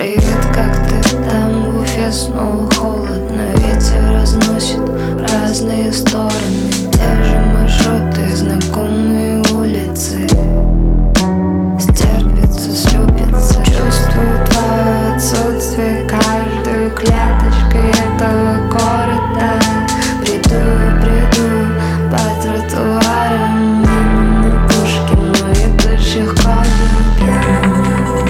Привет, как ты там? В Уфе снова холодно. Ветер разносит в разные стороны те же маршруты, знакомые улицы. Стерпится, слюбится. Чувствую твое отсутствие каждой клеточкой этого города. Приду по тротуарам мимо Пушкина и пешеходам пьяным.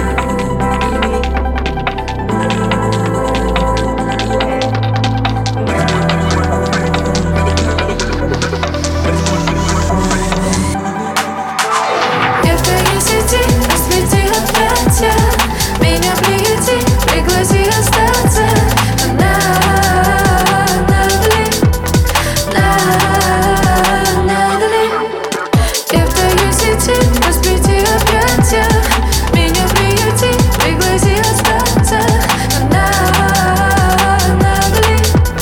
Меня приюти, пригласи остаться. Надали. Я в твоей сети, расплети объятия. Меня приюти, пригласи остаться. Надали.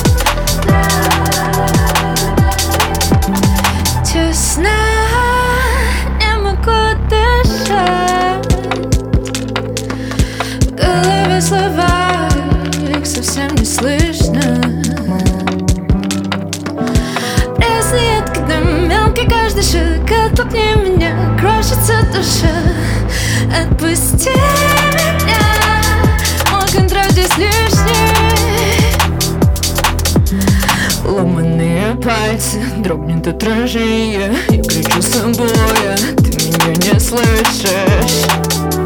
Честно, не могу дышать. В голове слова, их совсем не слышно. Пресный откидом, мелкий каждый шаг. Оттолкни меня, крошится душа. Отпусти меня, мой контроль здесь лишний. Ломаные пальцы, дрогнет отражение. Я кричу с собой, ты меня не слышишь.